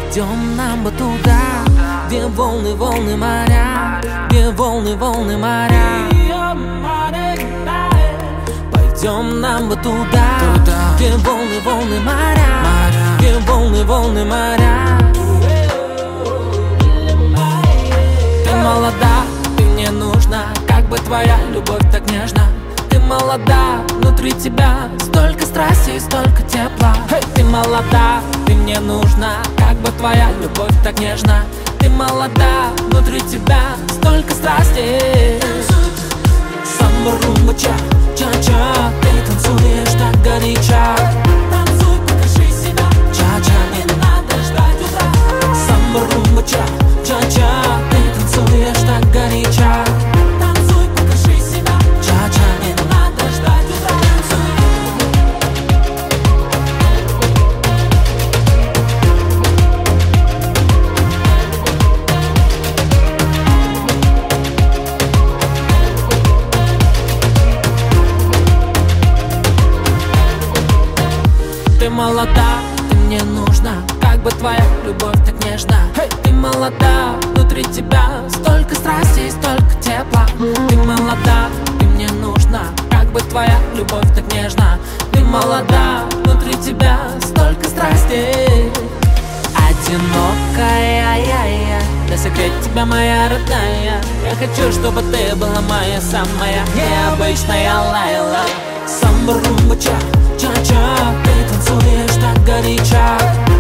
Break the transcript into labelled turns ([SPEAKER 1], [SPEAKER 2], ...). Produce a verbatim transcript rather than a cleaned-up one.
[SPEAKER 1] Пойдем нам бы туда, где волны, волны моря, где волны, волны моря. Пойдем нам бы туда, где волны, волны моря, где волны, волны моря. Ты молода, ты мне нужна, как бы твоя любовь так нежна. Ты молода, внутри тебя столько страсти и столько тепла. Hey! Ты молода, ты мне нужна, как бы твоя любовь так нежна. Ты молода, внутри тебя столько страсти. Самба, румба, ча, ча-ча. Ты танцуешь так горячо. Танцуй, покажи себя. Ча-ча, не надо ждать утра. Самба, румба, ча, ча-ча. Ты танцуешь так горячо. Танцуй, покажи себя. Ча-ча, не надо ждать утра. Ты молода, ты мне нужна, как бы твоя любовь так нежна. Hey! Ты молода, внутри тебя столько страсти и столько тепла. Ты молода, ты мне нужна, как бы твоя любовь так нежна. Ты молода, внутри тебя столько страсти. Одинокая я-я, на секрет тебя моя родная. Я хочу, чтобы ты была моя самая необычная Лайла. Самба, румба, ча, ча-ча. Ты танцуешь так горячо.